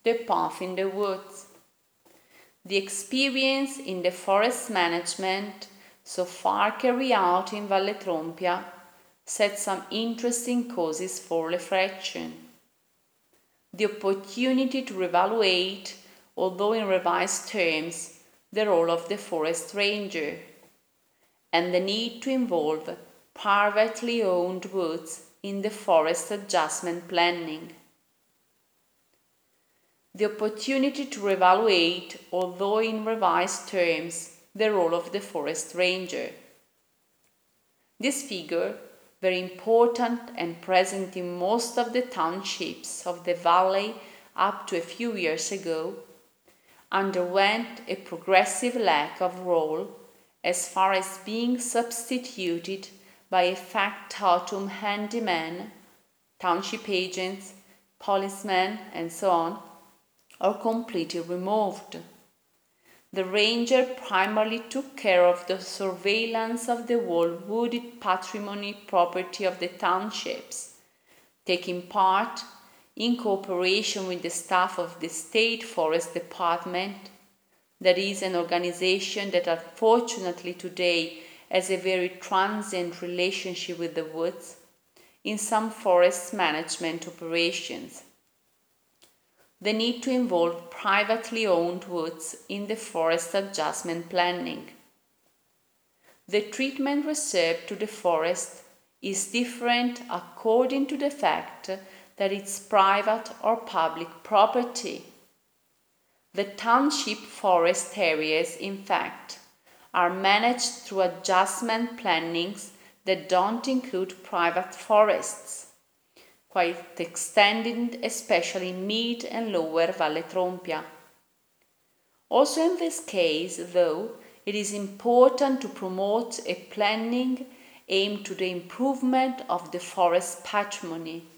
The path in the woods. The experience in the forest management so far carried out in Valle Trompia set some interesting causes for reflection. The opportunity to reevaluate, although in revised terms, the role of the forest ranger, and the need to involve privately owned woods in the forest adjustment planning. The opportunity to reevaluate, although in revised terms, the role of the forest ranger. This figure, very important and present in most of the townships of the valley up to a few years ago, underwent a progressive lack of role as far as being substituted by a factotum handyman, township agents, policemen, and so on, or completely removed. The ranger primarily took care of the surveillance of the whole wooded patrimony property of the townships, taking part, in cooperation with the staff of the State Forest Department, that is an organization that unfortunately today has a very transient relationship with the woods, in some forest management operations. The need to involve privately owned woods in the forest adjustment planning. The treatment reserved to the forest is different according to the fact that it's private or public property. The township forest areas, in fact, are managed through adjustment plannings that don't include private forests, quite extended especially in mid and lower Valle Trompia. Also in this case, though, it is important to promote a planning aimed to the improvement of the forest patrimony,